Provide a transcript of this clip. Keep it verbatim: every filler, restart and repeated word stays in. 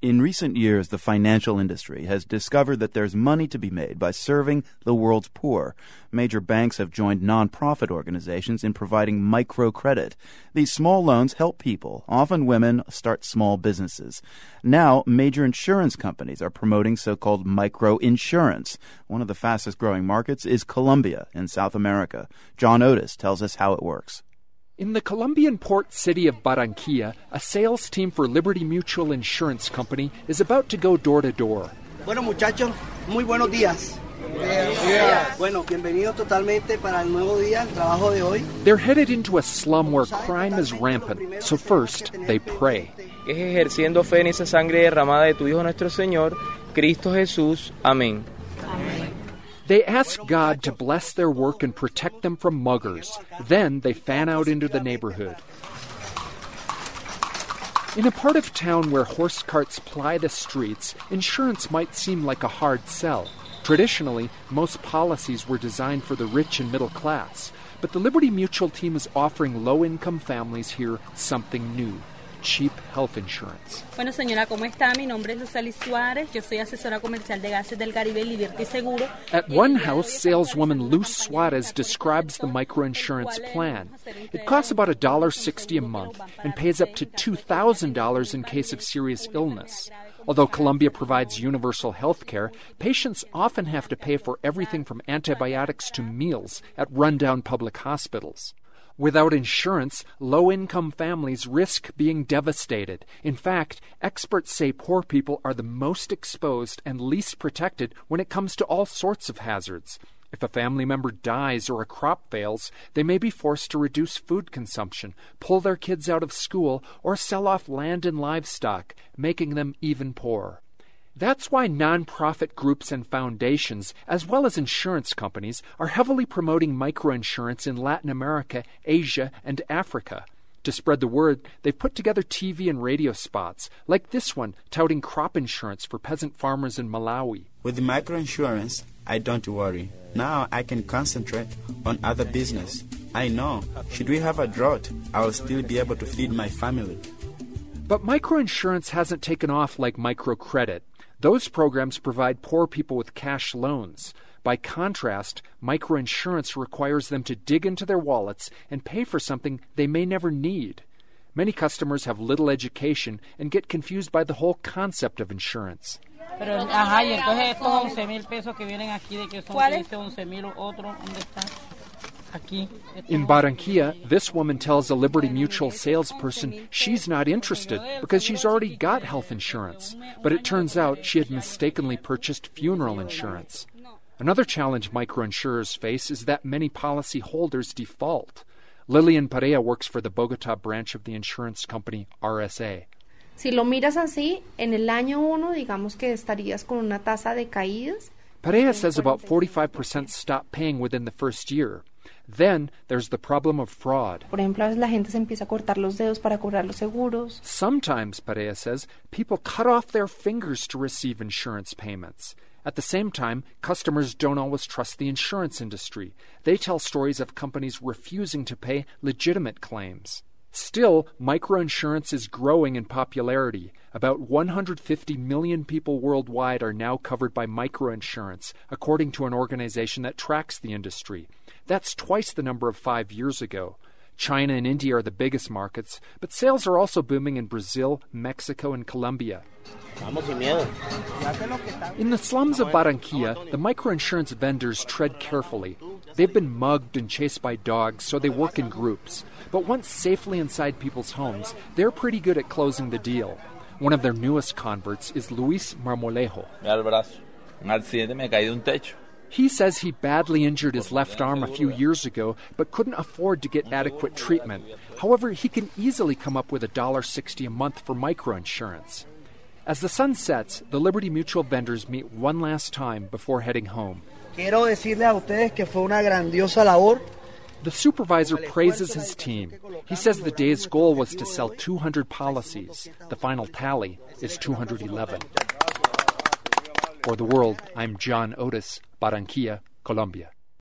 In recent years, the financial industry has discovered that there's money to be made by serving the world's poor. Major banks have joined nonprofit organizations in providing microcredit. These small loans help people, often women, start small businesses. Now, major insurance companies are promoting so-called microinsurance. One of the fastest-growing markets is Colombia in South America. John Otis tells us how it works. In the Colombian port city of Barranquilla, a sales team for Liberty Mutual Insurance Company is about to go door to door. Bueno, muchachos, muy buenos días. Yeah. Bueno, bienvenidos totalmente para el nuevo día, el trabajo de hoy. They're headed into a slum where crime is rampant, so first they pray. Es ejerciendo fe en esa sangre derramada de tu Hijo nuestro Señor, Cristo Jesús. Amén. They ask God to bless their work and protect them from muggers. Then they fan out into the neighborhood. In a part of town where horse carts ply the streets, insurance might seem like a hard sell. Traditionally, most policies were designed for the rich and middle class. But the Liberty Mutual team is offering low-income families here something new. Cheap health insurance. Bueno, señora, ¿cómo está? Mi nombre es Lucely Suárez. Yo soy asesora comercial de Gases del Caribe, Liberty Seguro. At one house, saleswoman Luz Suarez describes the microinsurance plan. It costs about one dollar sixty a month and pays up to two thousand dollars in case of serious illness. Although Colombia provides universal health care, patients often have to pay for everything from antibiotics to meals at rundown public hospitals. Without insurance, low-income families risk being devastated. In fact, experts say poor people are the most exposed and least protected when it comes to all sorts of hazards. If a family member dies or a crop fails, they may be forced to reduce food consumption, pull their kids out of school, or sell off land and livestock, making them even poorer. That's why nonprofit groups and foundations, as well as insurance companies, are heavily promoting microinsurance in Latin America, Asia, and Africa. To spread the word, they've put together T V and radio spots, like this one touting crop insurance for peasant farmers in Malawi. With the microinsurance, I don't worry. Now I can concentrate on other business. I know, should we have a drought, I will still be able to feed my family. But microinsurance hasn't taken off like microcredit. Those programs provide poor people with cash loans. By contrast, microinsurance requires them to dig into their wallets and pay for something they may never need. Many customers have little education and get confused by the whole concept of insurance. Pero, ajá, y entonces estos once mil pesos que vienen aquí, de que son once mil otro, ¿dónde está? In Barranquilla, this woman tells a Liberty Mutual salesperson she's not interested because she's already got health insurance. But it turns out she had mistakenly purchased funeral insurance. Another challenge microinsurers face is that many policy holders default. Lilian Perea works for the Bogota branch of the insurance company R S A. Si lo miras así, en el año uno, digamos que estarías con una tasa de caídas. Perea says about forty-five percent stop paying within the first year. Then there's the problem of fraud. Por ejemplo, a veces la gente se empieza a cortar los dedos para cobrar los seguros. Sometimes, Perea says, people cut off their fingers to receive insurance payments. At the same time, customers don't always trust the insurance industry. They tell stories of companies refusing to pay legitimate claims. Still, microinsurance is growing in popularity. About one hundred fifty million people worldwide are now covered by microinsurance, according to an organization that tracks the industry. That's twice the number of five years ago. China and India are the biggest markets, but sales are also booming in Brazil, Mexico, and Colombia. In the slums of Barranquilla, the microinsurance vendors tread carefully. They've been mugged and chased by dogs, so they work in groups. But once safely inside people's homes, they're pretty good at closing the deal. One of their newest converts is Luis Marmolejo. He says he badly injured his left arm a few years ago, but couldn't afford to get adequate treatment. However, he can easily come up with one dollar sixty a month for microinsurance. As the sun sets, the Liberty Mutual vendors meet one last time before heading home. Quiero decirle a ustedes que fue una grandiosa labor. The supervisor praises his team. He says the day's goal was to sell two hundred policies. The final tally is two hundred eleven. For The World, I'm John Otis, Barranquilla, Colombia.